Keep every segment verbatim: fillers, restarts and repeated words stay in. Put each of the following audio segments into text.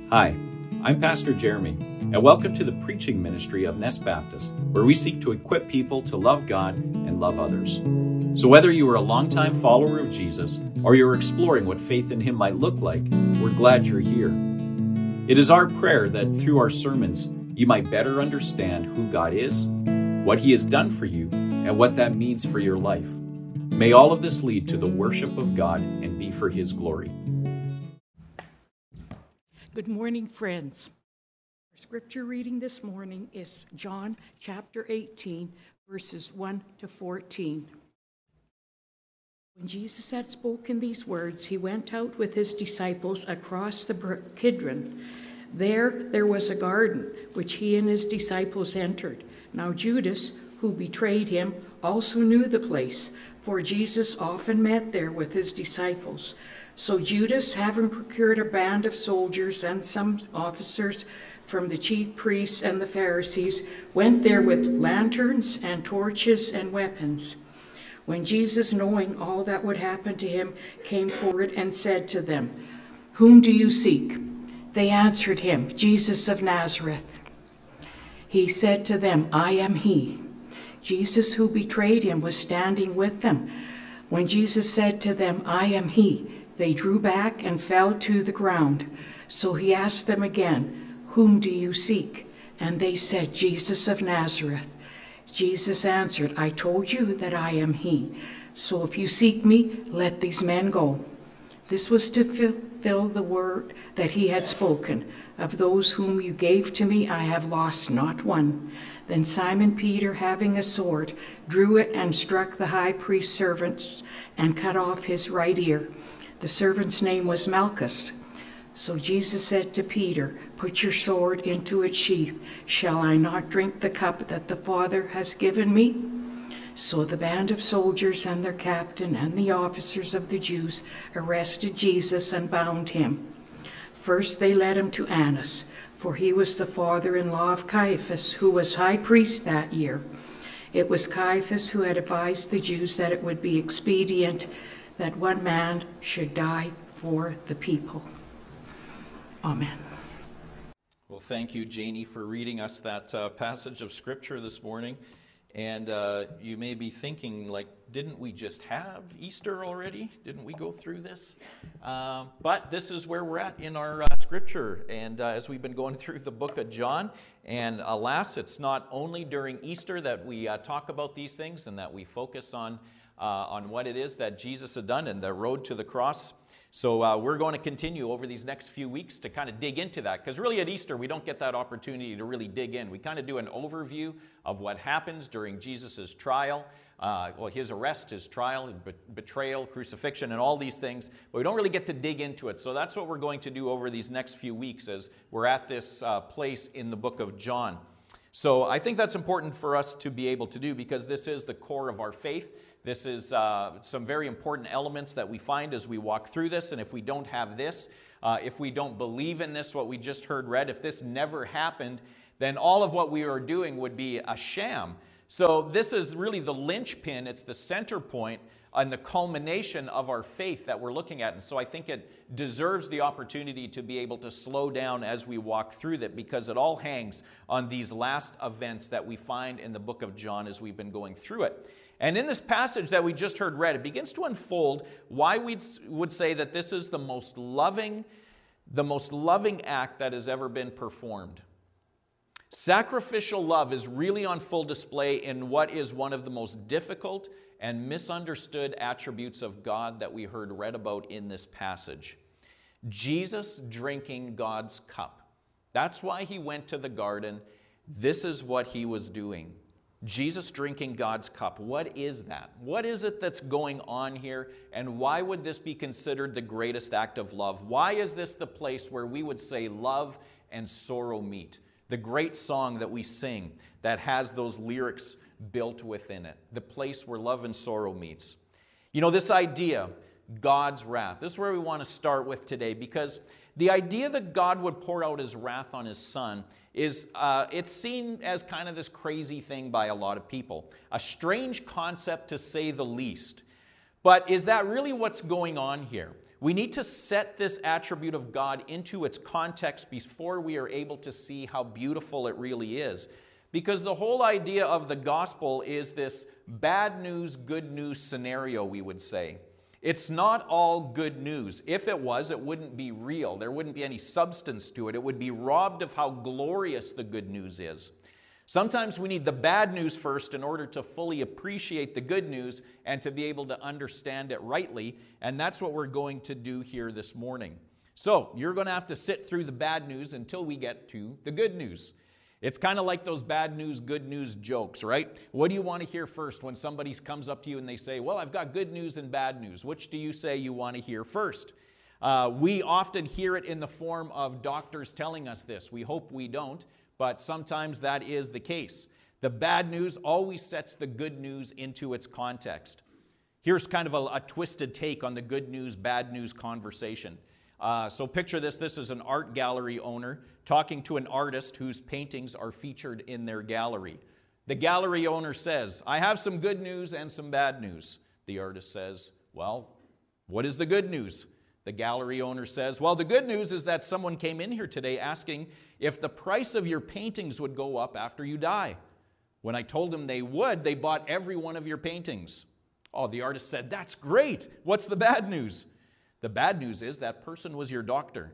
Hi, I'm Pastor Jeremy, and welcome to the preaching ministry of Nest Baptist, where we seek to equip people to love God and love others. So whether you are a longtime follower of Jesus or you're exploring what faith in Him might look like, we're glad you're here. It is our prayer that through our sermons, you might better understand who God is, what He has done for you, and what that means for your life. May all of this lead to the worship of God and be for His glory. Good morning, friends. Our scripture reading this morning is John chapter eighteen, verses one to fourteen. When Jesus had spoken these words, he went out with his disciples across the brook Kidron. There, there was a garden, which he and his disciples entered. Now Judas, who betrayed him, also knew the place, for Jesus often met there with his disciples. So Judas, having procured a band of soldiers and some officers from the chief priests and the Pharisees, went there with lanterns and torches and weapons. When Jesus, knowing all that would happen to him, came forward and said to them, "Whom do you seek?" They answered him, "Jesus of Nazareth." He said to them, "I am he." Jesus, who betrayed him, was standing with them. When Jesus said to them, "I am he," they drew back and fell to the ground. So he asked them again, "Whom do you seek?" And they said, "Jesus of Nazareth." Jesus answered, "I told you that I am he. So if you seek me, let these men go." This was to fulfill the word that he had spoken. "Of those whom you gave to me, I have lost not one." Then Simon Peter, having a sword, drew it and struck the high priest's servant and cut off his right ear. The servant's name was Malchus. So Jesus said to Peter, "Put your sword into its sheath. Shall I not drink the cup that the Father has given me?" So the band of soldiers and their captain and the officers of the Jews arrested Jesus and bound him. First they led him to Annas, for he was the father-in-law of Caiaphas, who was high priest that year. It was Caiaphas who had advised the Jews that it would be expedient that one man should die for the people. Amen. Well, thank you, Janie, for reading us that uh, passage of Scripture this morning. And uh, you may be thinking, like, didn't we just have Easter already? Didn't we go through this? Uh, but this is where we're at in our uh, Scripture. And uh, as we've been going through the book of John, and alas, it's not only during Easter that we uh, talk about these things and that we focus on, uh, on what it is that Jesus had done and the road to the cross. So uh, we're going to continue over these next few weeks to kind of dig into that, because really at Easter we don't get that opportunity to really dig in. We kind of do an overview of what happens during Jesus' trial, uh, well, his arrest, his trial, be- betrayal, crucifixion, and all these things, but we don't really get to dig into it. So that's what we're going to do over these next few weeks as we're at this uh, place in the book of John. So I think that's important for us to be able to do, because this is the core of our faith. This is uh, some very important elements that we find as we walk through this, and if we don't have this, uh, if we don't believe in this, what we just heard read, if this never happened, then all of what we are doing would be a sham. So this is really the linchpin, it's the center point and the culmination of our faith that we're looking at. And so I think it deserves the opportunity to be able to slow down as we walk through that, because it all hangs on these last events that we find in the book of John as we've been going through it. And in this passage that we just heard read, it begins to unfold why we would say that this is the most loving, the most loving act that has ever been performed. Sacrificial love is really on full display in what is one of the most difficult and misunderstood attributes of God that we heard read about in this passage. Jesus drinking God's cup. That's why he went to the garden. This is what he was doing. Jesus drinking God's cup. What is that? What is it that's going on here? And why would this be considered the greatest act of love? Why is this the place where we would say love and sorrow meet? The great song that we sing that has those lyrics built within it. The place where love and sorrow meets. You know, this idea, God's wrath. This is where we want to start with today, because the idea that God would pour out his wrath on his son is uh, it's seen as kind of this crazy thing by a lot of people. A strange concept, to say the least. But is that really what's going on here? We need to set this attribute of God into its context before we are able to see how beautiful it really is. Because the whole idea of the gospel is this bad news, good news scenario, we would say. It's not all good news. If it was, it wouldn't be real. There wouldn't be any substance to it. It would be robbed of how glorious the good news is. Sometimes we need the bad news first in order to fully appreciate the good news and to be able to understand it rightly, and that's what we're going to do here this morning. So, you're going to have to sit through the bad news until we get to the good news. It's kind of like those bad news, good news jokes, right? What do you want to hear first when somebody comes up to you and they say, well, I've got good news and bad news. Which do you say you want to hear first? Uh, we often hear it in the form of doctors telling us this. We hope we don't. But sometimes that is the case. The bad news always sets the good news into its context. Here's kind of a, a twisted take on the good news, bad news conversation. Uh, so picture this. This is an art gallery owner talking to an artist whose paintings are featured in their gallery. The gallery owner says, I have some good news and some bad news. The artist says, well, what is the good news? The gallery owner says, well, the good news is that someone came in here today asking if the price of your paintings would go up after you die. When I told them they would, they bought every one of your paintings. Oh, the artist said, that's great. What's the bad news? The bad news is that person was your doctor.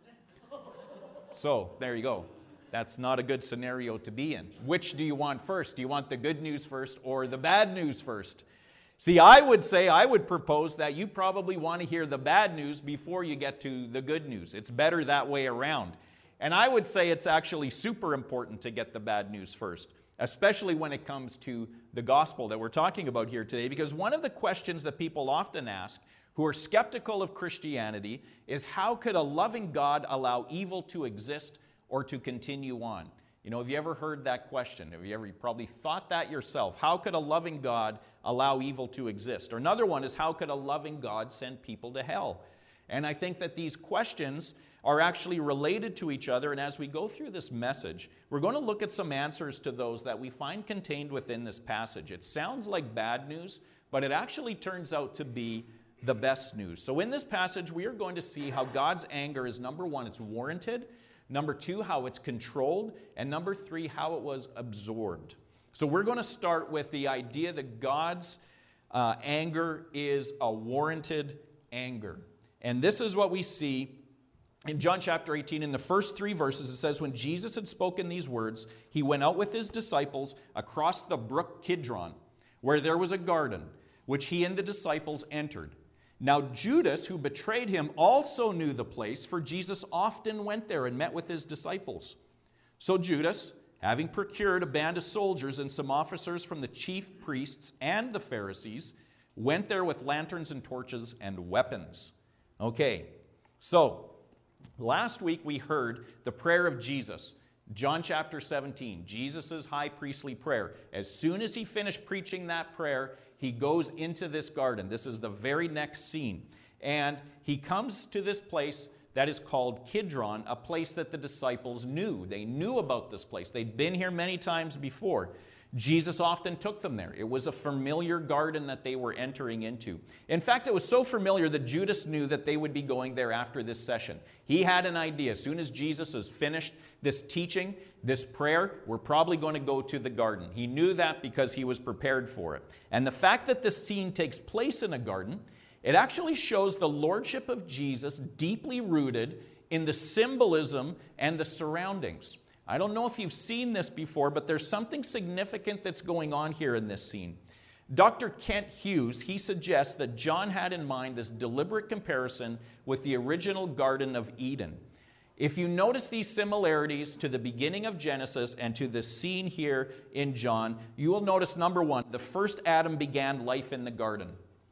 So, there you go. That's not a good scenario to be in. Which do you want first? Do you want the good news first or the bad news first? See, I would say, I would propose that you probably want to hear the bad news before you get to the good news. It's better that way around. And I would say it's actually super important to get the bad news first, especially when it comes to the gospel that we're talking about here today, because one of the questions that people often ask who are skeptical of Christianity is, how could a loving God allow evil to exist or to continue on? You know, have you ever heard that question? Have you ever you probably thought that yourself? How could a loving God allow evil to exist? Or another one is, how could a loving God send people to hell? And I think that these questions are actually related to each other, and as we go through this message, we're going to look at some answers to those that we find contained within this passage. It sounds like bad news, but it actually turns out to be the best news. So in this passage, we are going to see how God's anger is, number one, it's warranted. Number two, how it's controlled. And number three, how it was absorbed. So we're going to start with the idea that God's uh, anger is a warranted anger. And this is what we see in John chapter eighteen. In the first three verses, it says, when Jesus had spoken these words, he went out with his disciples across the brook Kidron, where there was a garden, which he and the disciples entered. Now Judas, who betrayed him, also knew the place, for Jesus often went there and met with his disciples. So Judas, having procured a band of soldiers and some officers from the chief priests and the Pharisees, went there with lanterns and torches and weapons. Okay, so last week we heard the prayer of Jesus. John chapter seventeen, Jesus' high priestly prayer. As soon as he finished preaching that prayer, he goes into this garden. This is the very next scene. And he comes to this place that is called Kidron, a place that the disciples knew. They knew about this place. They'd been here many times before. Jesus often took them there. It was a familiar garden that they were entering into. In fact, it was so familiar that Judas knew that they would be going there after this session. He had an idea. As soon as Jesus has finished this teaching, this prayer, we're probably going to go to the garden. He knew that because he was prepared for it. And the fact that this scene takes place in a garden, it actually shows the lordship of Jesus deeply rooted in the symbolism and the surroundings. I don't know if you've seen this before, but there's something significant that's going on here in this scene. Doctor Kent Hughes, he suggests that John had in mind this deliberate comparison with the original Garden of Eden. If you notice these similarities to the beginning of Genesis and to the scene here in John, you will notice, number one, the first Adam began life in the garden.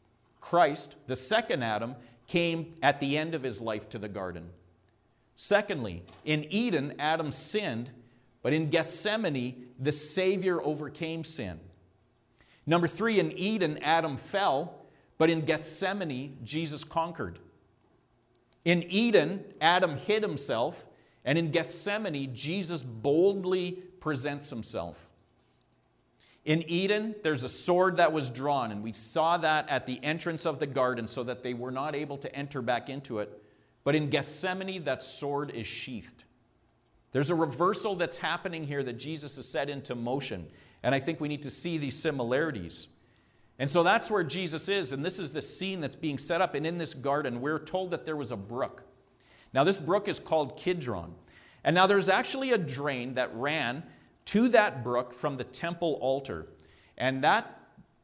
Christ, the second Adam, came at the end of his life to the garden. Secondly, in Eden, Adam sinned, but in Gethsemane, the Savior overcame sin. Number three, in Eden, Adam fell, but in Gethsemane, Jesus conquered. In Eden, Adam hid himself, and in Gethsemane, Jesus boldly presents himself. In Eden, there's a sword that was drawn, and we saw that at the entrance of the garden so that they were not able to enter back into it. But in Gethsemane, that sword is sheathed. There's a reversal that's happening here that Jesus has set into motion, and I think we need to see these similarities. And so that's where Jesus is, and this is the scene that's being set up. And in this garden, we're told that there was a brook. Now, this brook is called Kidron. And now there's actually a drain that ran to that brook from the temple altar. And that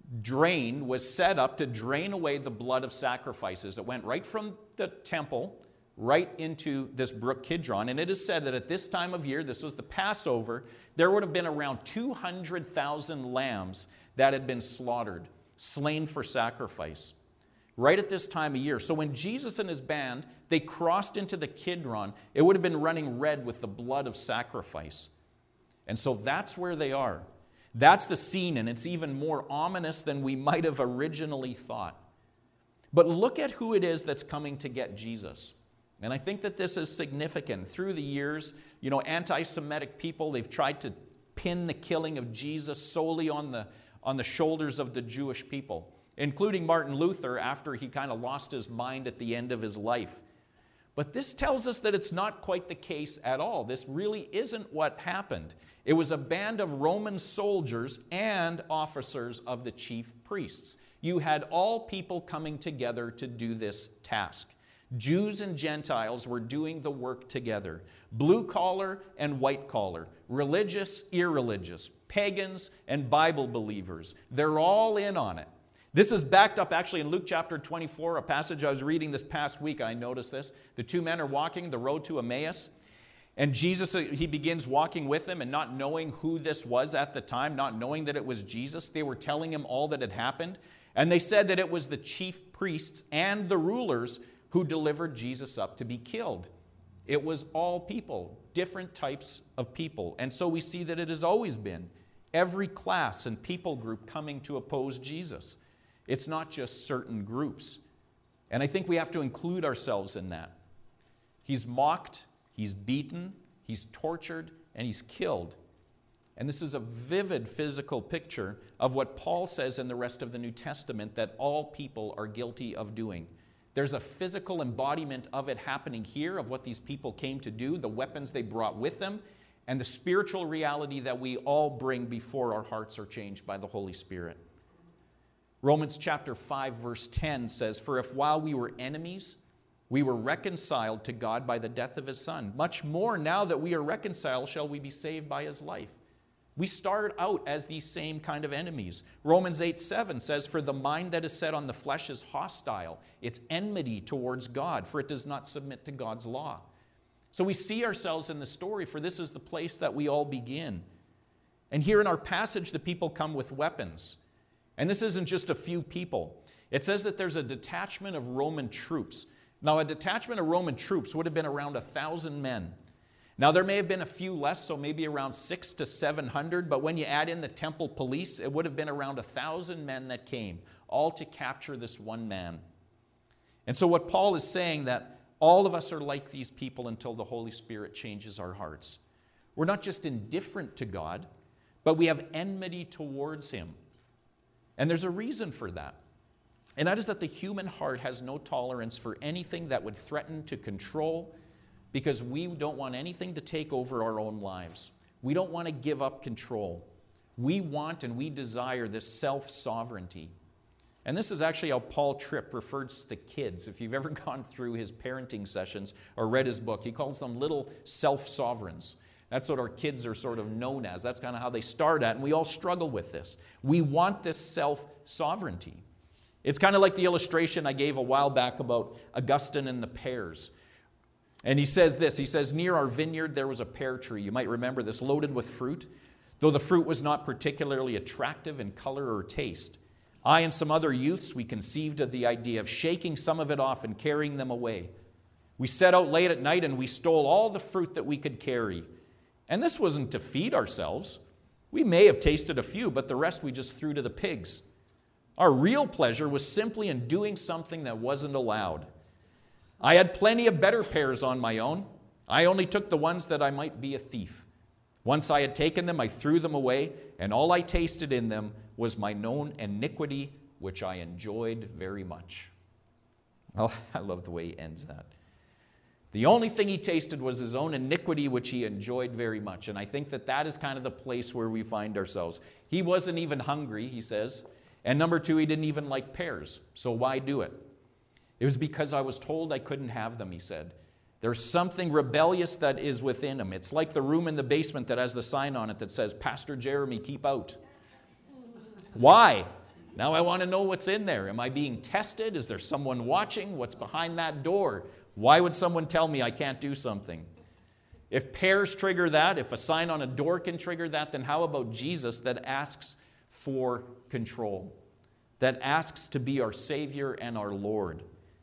drain was set up to drain away the blood of sacrifices. It went right from the temple right into this brook Kidron. And it is said that at this time of year, this was the Passover, there would have been around two hundred thousand lambs that had been slaughtered, slain for sacrifice, right at this time of year. So when Jesus and his band, they crossed into the Kidron, it would have been running red with the blood of sacrifice. And so that's where they are. That's the scene, and it's even more ominous than we might have originally thought. But look at who it is that's coming to get Jesus. And I think that this is significant. Through the years, you know, anti-Semitic people, they've tried to pin the killing of Jesus solely on the on the shoulders of the Jewish people, including Martin Luther after he kind of lost his mind at the end of his life. But this tells us that it's not quite the case at all. This really isn't what happened. It was a band of Roman soldiers and officers of the chief priests. You had all people coming together to do this task. Jews and Gentiles were doing the work together. Blue collar and white collar, religious, irreligious, pagans and Bible believers. They're all in on it. This is backed up actually in Luke chapter twenty-four, a passage I was reading this past week. I noticed this. The two men are walking the road to Emmaus. And Jesus, he begins walking with them and not knowing who this was at the time, not knowing that it was Jesus. They were telling him all that had happened. And they said that it was the chief priests and the rulers who delivered Jesus up to be killed. It was all people, different types of people. And so we see that it has always been every class and people group coming to oppose Jesus. It's not just certain groups. And I think we have to include ourselves in that. He's mocked, he's beaten, he's tortured, and he's killed. And this is a vivid physical picture of what Paul says in the rest of the New Testament that all people are guilty of doing. There's a physical embodiment of it happening here, of what these people came to do, the weapons they brought with them, and the spiritual reality that we all bring before our hearts are changed by the Holy Spirit. Romans chapter five, verse ten says, "For if while we were enemies, we were reconciled to God by the death of his Son, much more now that we are reconciled shall we be saved by his life." We start out as these same kind of enemies. Romans eight seven says, "For the mind that is set on the flesh is hostile. It's enmity towards God, for it does not submit to God's law." So we see ourselves in the story, for this is the place that we all begin. And here in our passage, the people come with weapons. And this isn't just a few people. It says that there's a detachment of Roman troops. Now, a detachment of Roman troops would have been around a thousand men. Now, there may have been a few less, so maybe around six to seven hundred, but when you add in the temple police, it would have been around a thousand men that came, all to capture this one man. And so what Paul is saying, that all of us are like these people until the Holy Spirit changes our hearts. We're not just indifferent to God, but we have enmity towards him. And there's a reason for that. And that is that the human heart has no tolerance for anything that would threaten to control, because we don't want anything to take over our own lives. We don't want to give up control. We want and we desire this self-sovereignty. And this is actually how Paul Tripp refers to kids. If you've ever gone through his parenting sessions or read his book, he calls them little self-sovereigns. That's what our kids are sort of known as. That's kind of how they start at, and we all struggle with this. We want this self-sovereignty. It's kind of like the illustration I gave a while back about Augustine and the pears. And he says this, he says, "Near our vineyard there was a pear tree." You might remember this, loaded with fruit. Though the fruit was not particularly attractive in color or taste, I and some other youths, we conceived of the idea of shaking some of it off and carrying them away. We set out late at night and we stole all the fruit that we could carry. And this wasn't to feed ourselves. We may have tasted a few, but the rest we just threw to the pigs. Our real pleasure was simply in doing something that wasn't allowed. I had plenty of better pears on my own. I only took the ones that I might be a thief. Once I had taken them, I threw them away, and all I tasted in them was my known iniquity, which I enjoyed very much. Oh, I love the way he ends that. The only thing he tasted was his own iniquity, which he enjoyed very much. And I think that that is kind of the place where we find ourselves. He wasn't even hungry, he says. And number two, he didn't even like pears. So why do it? It was because I was told I couldn't have them, he said. There's something rebellious that is within him. It's like the room in the basement that has the sign on it that says, Pastor Jeremy, keep out. Why? Now I want to know what's in there. Am I being tested? Is there someone watching? What's behind that door? Why would someone tell me I can't do something? If pears trigger that, if a sign on a door can trigger that, then how about Jesus that asks for control, that asks to be our Savior and our Lord?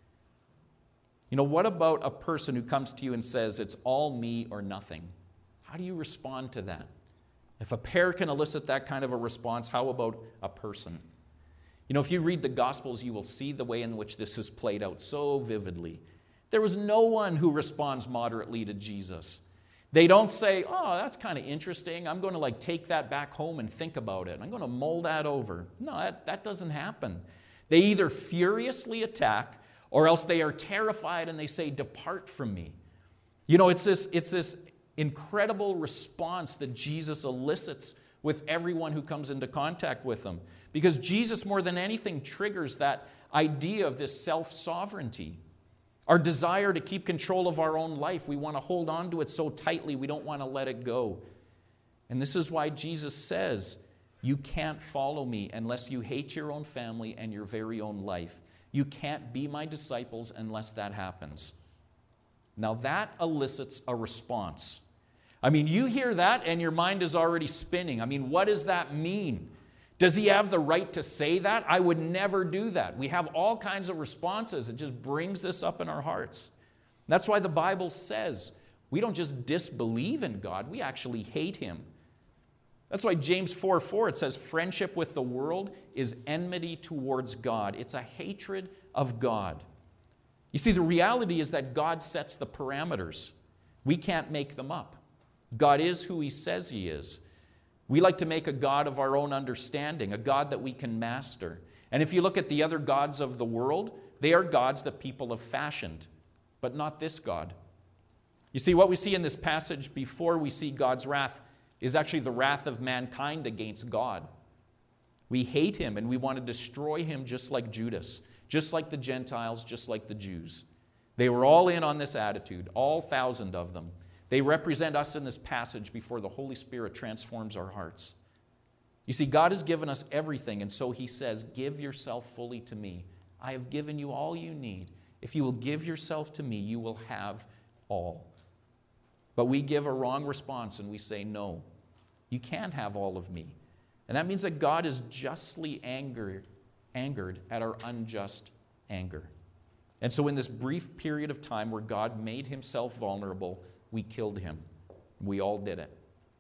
You know, what about a person who comes to you and says, it's all me or nothing? How do you respond to that? If a pear can elicit that kind of a response, how about a person? You know, if you read the Gospels, you will see the way in which this is played out so vividly. There was no one who responds moderately to Jesus. They don't say, oh, that's kind of interesting. I'm going to like take that back home and think about it. I'm going to mull that over. No, that, that doesn't happen. They either furiously attack or else they are terrified and they say, depart from me. You know, it's this, it's this incredible response that Jesus elicits with everyone who comes into contact with him. Because Jesus, more than anything, triggers that idea of this self-sovereignty. Our desire to keep control of our own life. We want to hold on to it so tightly, we don't want to let it go. And this is why Jesus says, you can't follow me unless you hate your own family and your very own life. You can't be my disciples unless that happens. Now that elicits a response. I mean, you hear that and your mind is already spinning. I mean, what does that mean? Does he have the right to say that? I would never do that. We have all kinds of responses. It just brings this up in our hearts. That's why the Bible says we don't just disbelieve in God, we actually hate him. That's why James four four, it says, friendship with the world is enmity towards God. It's a hatred of God. You see, the reality is that God sets the parameters. We can't make them up. God is who he says he is. We like to make a God of our own understanding, a God that we can master. And if you look at the other gods of the world, they are gods that people have fashioned, but not this God. You see, what we see in this passage before we see God's wrath is actually the wrath of mankind against God. We hate him and we want to destroy him just like Judas, just like the Gentiles, just like the Jews. They were all in on this attitude, all thousand of them. They represent us in this passage before the Holy Spirit transforms our hearts. You see, God has given us everything, and so he says, give yourself fully to me. I have given you all you need. If you will give yourself to me, you will have all. But we give a wrong response and we say, no, you can't have all of me. And that means that God is justly angered, angered at our unjust anger. And so in this brief period of time where God made himself vulnerable, we killed him. We all did it.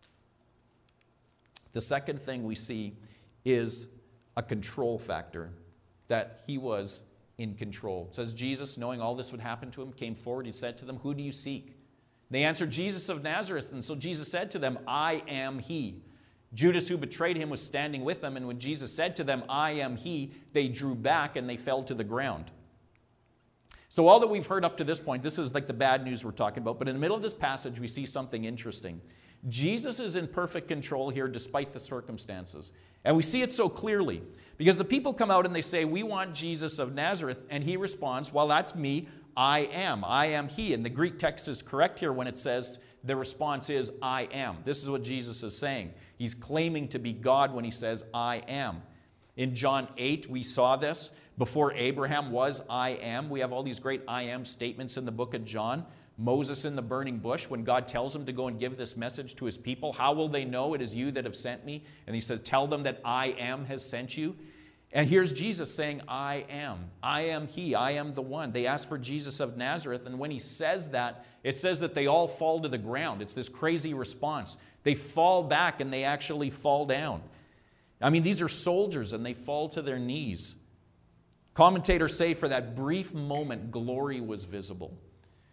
The second thing we see is a control factor, that he was in control. It says, Jesus, knowing all this would happen to him, came forward. He said to them, who do you seek? They answered, Jesus of Nazareth. And so Jesus said to them, I am he. Judas, who betrayed him, was standing with them. And when Jesus said to them, I am he, they drew back and they fell to the ground. So all that we've heard up to this point, this is like the bad news we're talking about, but in the middle of this passage, we see something interesting. Jesus is in perfect control here despite the circumstances. And we see it so clearly because the people come out and they say, we want Jesus of Nazareth. And he responds, well, that's me. I am. I am he. And the Greek text is correct here when it says the response is, I am. This is what Jesus is saying. He's claiming to be God when he says, I am. In John eight, we saw this. Before Abraham was, I am. We have all these great I am statements in the book of John. Moses in the burning bush, when God tells him to go and give this message to his people, how will they know it is you that have sent me? And he says, tell them that I am has sent you. And here's Jesus saying, I am. I am he. I am the one. They ask for Jesus of Nazareth. And when he says that, it says that they all fall to the ground. It's this crazy response. They fall back and they actually fall down. I mean, these are soldiers and they fall to their knees. Commentators say for that brief moment, glory was visible.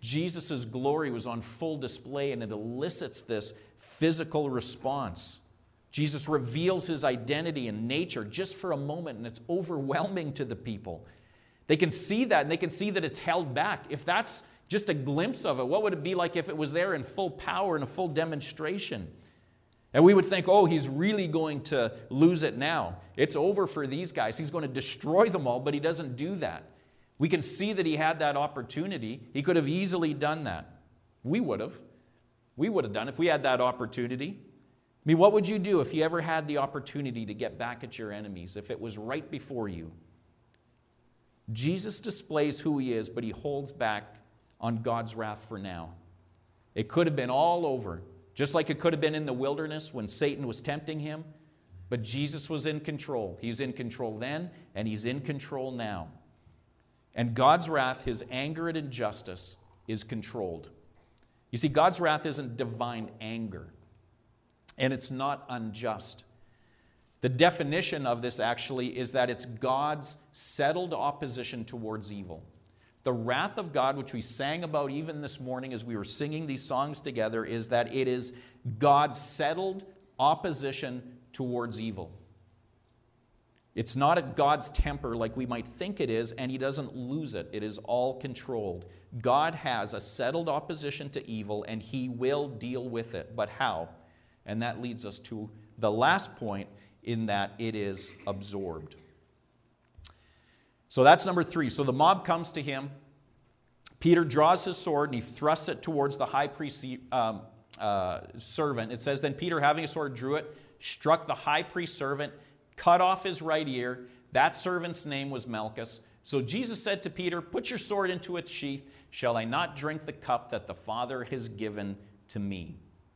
Jesus' glory was on full display, and it elicits this physical response. Jesus reveals his identity and nature just for a moment, and it's overwhelming to the people. They can see that, and they can see that it's held back. If that's just a glimpse of it, what would it be like if it was there in full power and a full demonstration? And we would think, oh, he's really going to lose it now. It's over for these guys. He's going to destroy them all, but he doesn't do that. We can see that he had that opportunity. He could have easily done that. We would have. We would have done it if we had that opportunity. I mean, what would you do if you ever had the opportunity to get back at your enemies, if it was right before you? Jesus displays who he is, but he holds back on God's wrath for now. It could have been all over, just like it could have been in the wilderness when Satan was tempting him, but Jesus was in control. He's in control then, and he's in control now. And God's wrath, his anger and injustice, is controlled. You see, God's wrath isn't divine anger, and it's not unjust. The definition of this actually is that it's God's settled opposition towards evil. The wrath of God, which we sang about even this morning as we were singing these songs together, is that it is God's settled opposition towards evil. It's not at God's temper like we might think it is, and he doesn't lose it. It is all controlled. God has a settled opposition to evil, and he will deal with it. But how? And that leads us to the last point, in that it is absorbed. So that's number three. So the mob comes to him. Peter draws his sword and he thrusts it towards the high priest um, uh, servant. It says, then Peter, having a sword, drew it, struck the high priest servant, cut off his right ear. That servant's name was Malchus. So Jesus said to Peter, put your sword into its sheath. Shall I not drink the cup that the Father has given to me?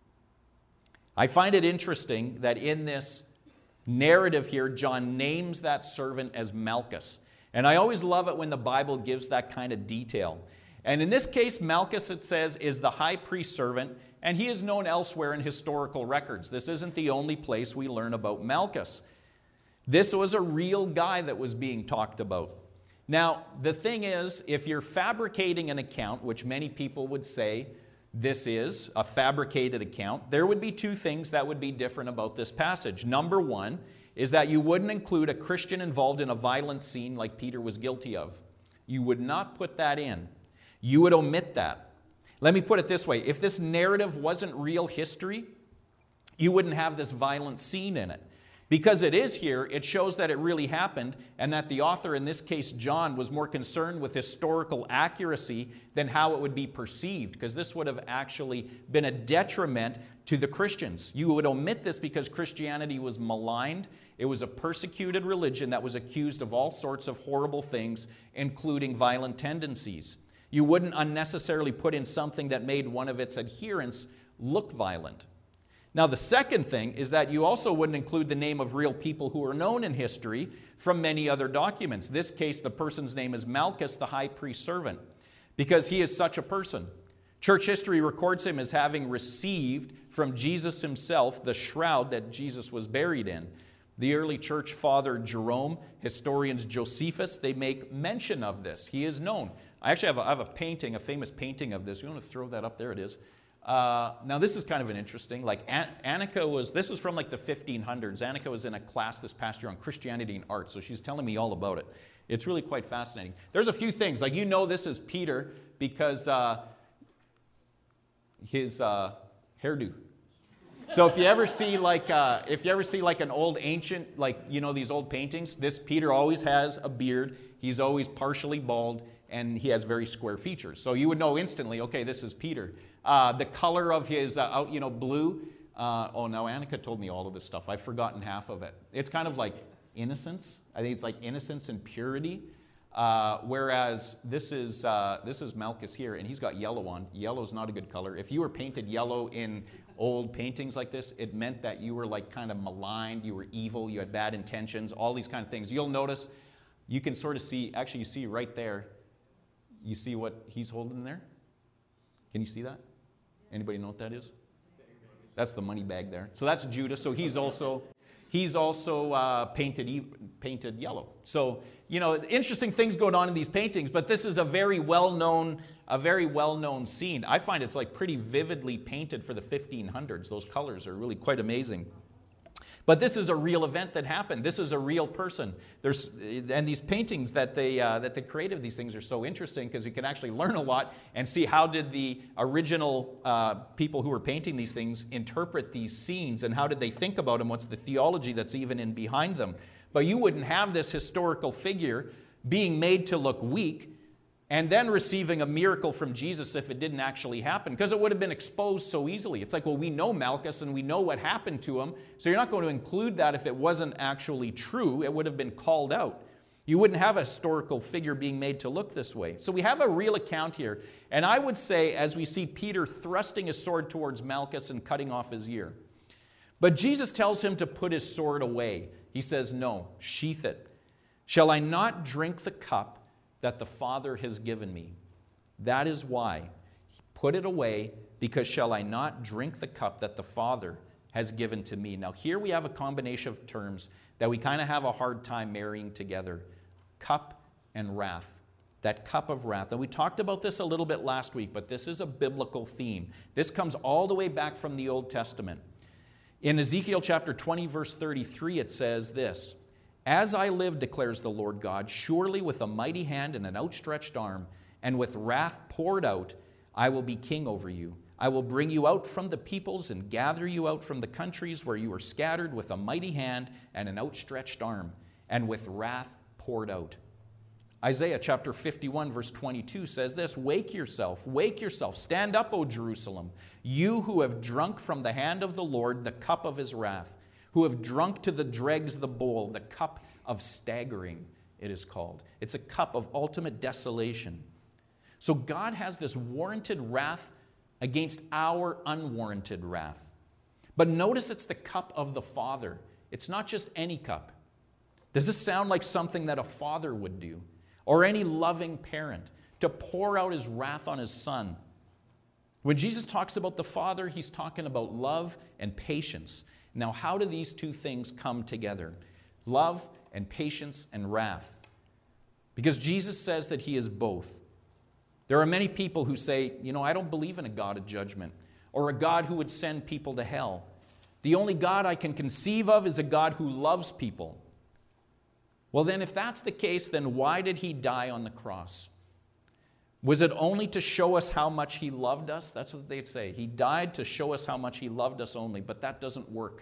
I find it interesting that in this narrative here, John names that servant as Malchus. And I always love it when the Bible gives that kind of detail. And in this case, Malchus, it says, is the high priest servant, and he is known elsewhere in historical records. This isn't the only place we learn about Malchus. This was a real guy that was being talked about. Now, the thing is, if you're fabricating an account, which many people would say this is a fabricated account, there would be two things that would be different about this passage. Number one is that you wouldn't include a Christian involved in a violent scene like Peter was guilty of. You would not put that in. You would omit that. Let me put it this way. If this narrative wasn't real history, you wouldn't have this violent scene in it. Because it is here, it shows that it really happened, and that the author, in this case John, was more concerned with historical accuracy than how it would be perceived, because this would have actually been a detriment to the Christians. You would omit this because Christianity was maligned. It was a persecuted religion that was accused of all sorts of horrible things, including violent tendencies. You wouldn't unnecessarily put in something that made one of its adherents look violent. Now, the second thing is that you also wouldn't include the name of real people who are known in history from many other documents. In this case, the person's name is Malchus, the high priest servant, because he is such a person. Church history records him as having received from Jesus himself the shroud that Jesus was buried in. The early church father Jerome, historians Josephus, they make mention of this. He is known. I actually have a, I have a painting, a famous painting of this. You want to throw that up? There it is. Uh, now, this is kind of an interesting, like An- Annika was, this is from like the fifteen hundreds. Annika was in a class this past year on Christianity and art, so she's telling me all about it. It's really quite fascinating. There's a few things, like you know this is Peter because uh, his uh, hairdo. So if you ever see like, uh, if you ever see like an old ancient, like, you know, these old paintings, this Peter always has a beard. He's always partially bald, and he has very square features. So you would know instantly, okay, this is Peter. Uh, the color of his, uh, out, you know, blue. Uh, oh, no, Annika told me all of this stuff. I've forgotten half of it. It's kind of like innocence. I think it's like innocence and purity. Uh, whereas this is, uh, this is Malchus here, and he's got yellow on. Yellow's not a good color. If you were painted yellow in old paintings like this, it meant that you were like kind of maligned, you were evil, you had bad intentions, all these kind of things. You'll notice, you can sort of see, actually you see right there, you see what he's holding there? Can you see that? Anybody know what that is? That's the money bag there. So that's Judas. So he's also, he's also uh, painted, e- painted yellow. So, you know, interesting things going on in these paintings, but this is a very well-known, a very well-known scene. I find it's like pretty vividly painted for the fifteen hundreds. Those colors are really quite amazing. But this is a real event that happened. This is a real person. There's, and these paintings that they, uh, that they created, these things are so interesting because you can actually learn a lot and see how did the original uh, people who were painting these things interpret these scenes and how did they think about them, what's the theology that's even in behind them. But you wouldn't have this historical figure being made to look weak and then receiving a miracle from Jesus if it didn't actually happen, because it would have been exposed so easily. It's like, well, we know Malchus and we know what happened to him, so you're not going to include that if it wasn't actually true. It would have been called out. You wouldn't have a historical figure being made to look this way. So we have a real account here, and I would say as we see Peter thrusting his sword towards Malchus and cutting off his ear. But Jesus tells him to put his sword away. He says, no, sheath it. Shall I not drink the cup that the Father has given me? That is why. Put it away, because shall I not drink the cup that the Father has given to me? Now here we have a combination of terms that we kind of have a hard time marrying together. Cup and wrath. That cup of wrath. And we talked about this a little bit last week, but this is a biblical theme. This comes all the way back from the Old Testament. In Ezekiel chapter twenty, verse thirty-three, it says this, as I live, declares the Lord God, surely with a mighty hand and an outstretched arm, and with wrath poured out, I will be king over you. I will bring you out from the peoples and gather you out from the countries where you are scattered with a mighty hand and an outstretched arm, and with wrath poured out. Isaiah chapter fifty-one, verse twenty-two says this, wake yourself, wake yourself, stand up, O Jerusalem, you who have drunk from the hand of the Lord the cup of his wrath, who have drunk to the dregs the bowl, the cup of staggering, it is called. It's a cup of ultimate desolation. So God has this warranted wrath against our unwarranted wrath. But notice it's the cup of the Father. It's not just any cup. Does this sound like something that a father would do? Or any loving parent, to pour out his wrath on his son? When Jesus talks about the Father, he's talking about love and patience. Now, how do these two things come together? Love and patience and wrath. Because Jesus says that he is both. There are many people who say, you know, I don't believe in a God of judgment or a God who would send people to hell. The only God I can conceive of is a God who loves people. Well, then, if that's the case, then why did he die on the cross? Was it only to show us how much he loved us? That's what they'd say. He died to show us how much he loved us only, but that doesn't work.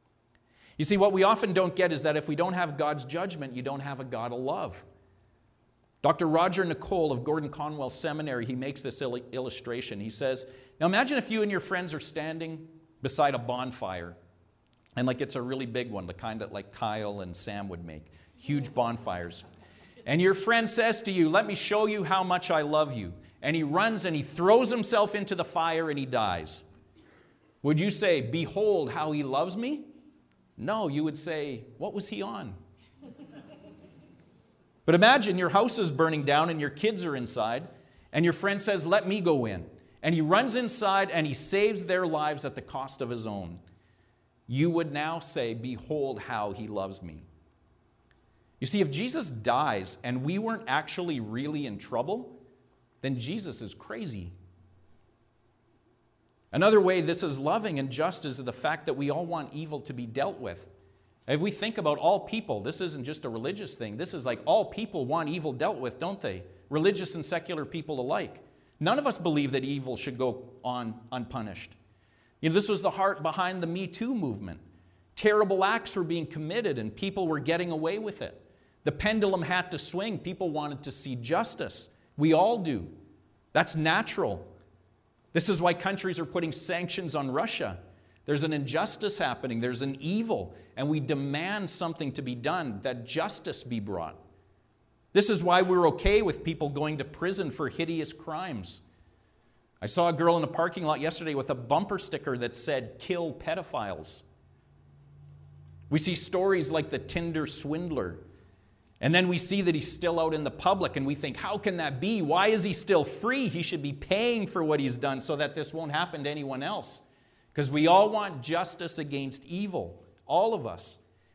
You see, what we often don't get is that if we don't have God's judgment, you don't have a God of love. Doctor Roger Nicole of Gordon Conwell Seminary, he makes this il- illustration. He says, now imagine if you and your friends are standing beside a bonfire, and like it's a really big one, the kind that like Kyle and Sam would make, huge bonfires. And your friend says to you, let me show you how much I love you. And he runs and he throws himself into the fire and he dies. Would you say, behold how he loves me? No, you would say, what was he on? But imagine your house is burning down and your kids are inside, and your friend says, let me go in. And he runs inside and he saves their lives at the cost of his own. You would now say, behold how he loves me. You see, if Jesus dies and we weren't actually really in trouble, then Jesus is crazy. Another way this is loving and just is the fact that we all want evil to be dealt with. If we think about all people, this isn't just a religious thing. This is like all people want evil dealt with, don't they? Religious and secular people alike. None of us believe that evil should go on unpunished. You know, this was the heart behind the Me Too movement. Terrible acts were being committed and people were getting away with it. The pendulum had to swing. People wanted to see justice. We all do. That's natural. This is why countries are putting sanctions on Russia. There's an injustice happening. There's an evil. And we demand something to be done, that justice be brought. This is why we're okay with people going to prison for hideous crimes. I saw a girl in a parking lot yesterday with a bumper sticker that said, kill pedophiles. We see stories like the Tinder swindler. And then we see that he's still out in the public and we think, how can that be? Why is he still free? He should be paying for what he's done so that this won't happen to anyone else. Because we all want justice against evil, all of us.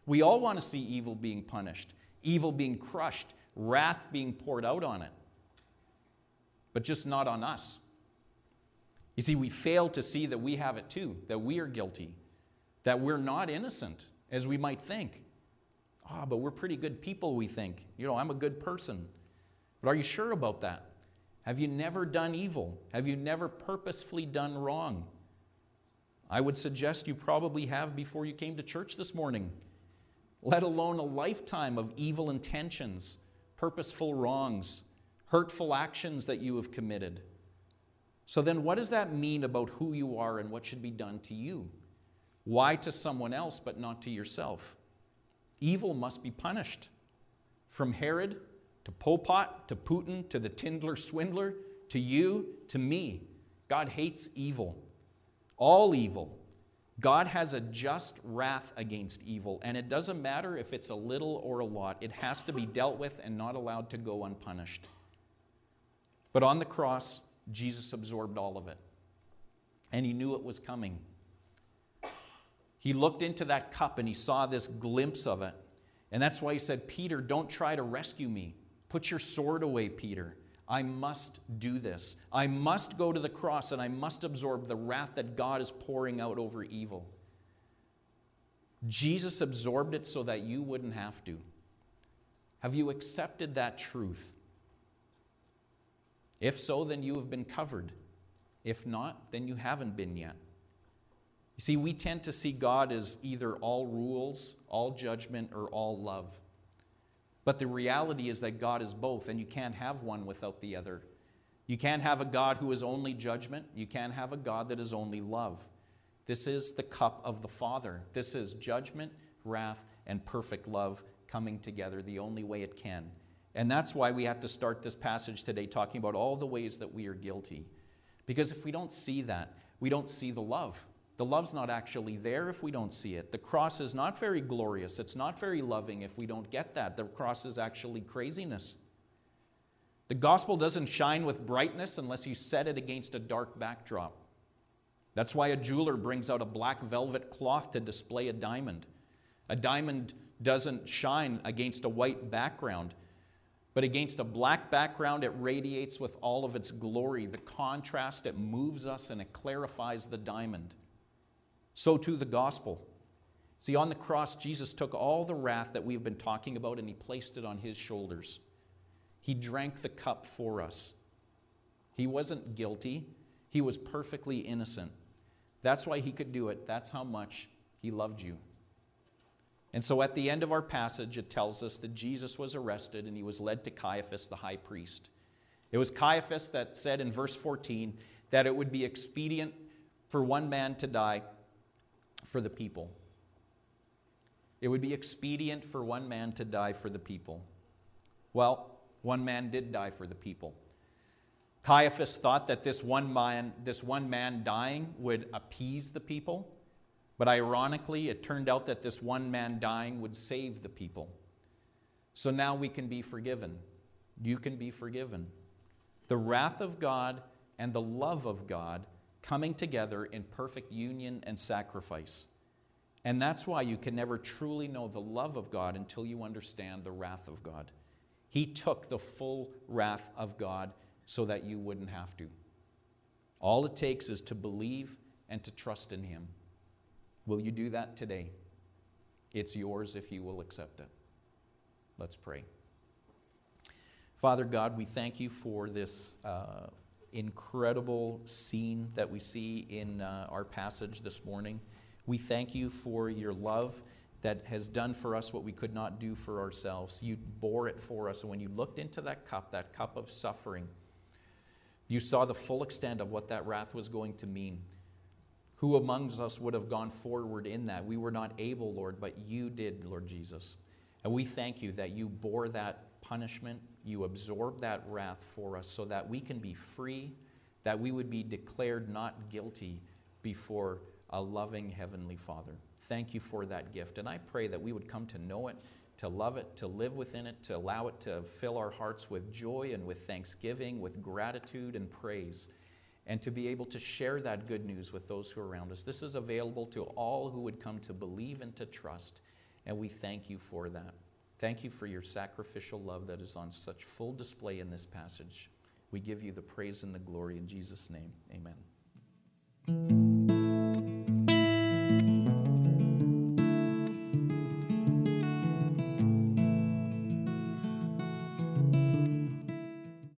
We all want to see evil being punished, evil being crushed, wrath being poured out on it, but just not on us. You see, we fail to see that we have it too, that we are guilty, that we're not innocent, as we might think. Ah, oh, but we're pretty good people, we think. You know, I'm a good person. But are you sure about that? Have you never done evil? Have you never purposefully done wrong? I would suggest you probably have before you came to church this morning, let alone a lifetime of evil intentions, purposeful wrongs, hurtful actions that you have committed. So then what does that mean about who you are and what should be done to you? Why to someone else but not to yourself? Evil must be punished. From Herod to Pol Pot to Putin to the Tindler swindler to you to me, God hates evil. All evil. God has a just wrath against evil, and it doesn't matter if it's a little or a lot. It has to be dealt with and not allowed to go unpunished. But on the cross, Jesus absorbed all of it, and he knew it was coming. He looked into that cup and he saw this glimpse of it, and that's why he said, Peter, don't try to rescue me. Put your sword away, Peter. I must do this. I must go to the cross and I must absorb the wrath that God is pouring out over evil. Jesus absorbed it so that you wouldn't have to. Have you accepted that truth? If so, then you have been covered. If not, then you haven't been yet. You see, we tend to see God as either all rules, all judgment, or all love. But the reality is that God is both, and you can't have one without the other. You can't have a God who is only judgment. You can't have a God that is only love. This is the cup of the Father. This is judgment, wrath, and perfect love coming together the only way it can. And that's why we have to start this passage today talking about all the ways that we are guilty. Because if we don't see that, we don't see the love. The love's not actually there if we don't see it. The cross is not very glorious. It's not very loving if we don't get that. The cross is actually craziness. The gospel doesn't shine with brightness unless you set it against a dark backdrop. That's why a jeweler brings out a black velvet cloth to display a diamond. A diamond doesn't shine against a white background, but against a black background, it radiates with all of its glory. The contrast, it moves us and it clarifies the diamond. So too the gospel. See, on the cross, Jesus took all the wrath that we've been talking about and he placed it on his shoulders. He drank the cup for us. He wasn't guilty. He was perfectly innocent. That's why he could do it. That's how much he loved you. And so at the end of our passage, it tells us that Jesus was arrested and he was led to Caiaphas, the high priest. It was Caiaphas that said in verse fourteen that it would be expedient for one man to die for the people. It would be expedient for one man to die for the people. Well, one man did die for the people. Caiaphas thought that this one man, this one man dying would appease the people, but ironically, it turned out that this one man dying would save the people. So now we can be forgiven. You can be forgiven. The wrath of God and the love of God coming together in perfect union and sacrifice. And that's why you can never truly know the love of God until you understand the wrath of God. He took the full wrath of God so that you wouldn't have to. All it takes is to believe and to trust in him. Will you do that today? It's yours if you will accept it. Let's pray. Father God, we thank you for this uh, incredible scene that we see in uh, our passage this morning. We thank you for your love that has done for us what we could not do for ourselves. You bore it for us, and when you looked into that cup, that cup of suffering, you saw the full extent of what that wrath was going to mean. Who amongst us would have gone forward in that? We were not able, Lord, but you did, Lord Jesus. And we thank you that you bore that punishment, you absorbed that wrath for us so that we can be free, that we would be declared not guilty before a loving Heavenly Father. Thank you for that gift. And I pray that we would come to know it, to love it, to live within it, to allow it to fill our hearts with joy and with thanksgiving, with gratitude and praise, and to be able to share that good news with those who are around us. This is available to all who would come to believe and to trust. And we thank you for that. Thank you for your sacrificial love that is on such full display in this passage. We give you the praise and the glory in Jesus' name. Amen.